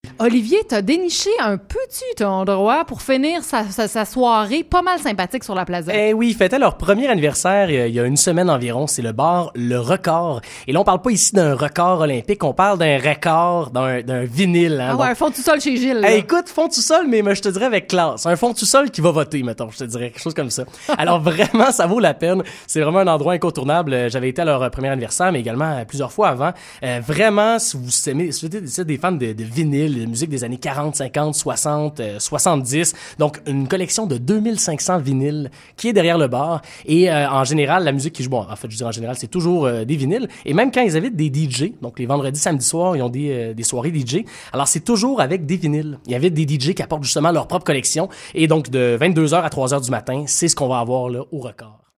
Olivier, t'as déniché un petit endroit pour finir sa soirée pas mal sympathique sur la plaza. Eh oui, ils fêtaient leur premier anniversaire il y a une semaine environ. C'est le bar Le Record. Et là, on parle pas ici d'un record olympique, on parle d'un record, d'un vinyle. Hein, ah ouais, un fond tout sol chez Gilles. Hey, écoute, fond tout sol, mais je te dirais avec classe. Un fond tout sol qui va voter, mettons, je te dirais, quelque chose comme ça. Alors vraiment, ça vaut la peine. C'est vraiment un endroit incontournable. J'avais été à leur premier anniversaire, mais également plusieurs fois avant. Vraiment, si vous êtes des fans de vinyle, de musique des années 40, 50, 60, 70. Donc, une collection de 2500 vinyles qui est derrière le bar. Et en général, la musique qui joue, bon, en fait, je dirais en général, c'est toujours des vinyles. Et même quand ils invitent des DJ, donc les vendredis, samedis soirs, ils ont des soirées DJ. Alors, c'est toujours avec des vinyles. Ils invitent des DJ qui apportent justement leur propre collection. Et donc, de 22h à 3h du matin, c'est ce qu'on va avoir là au Record.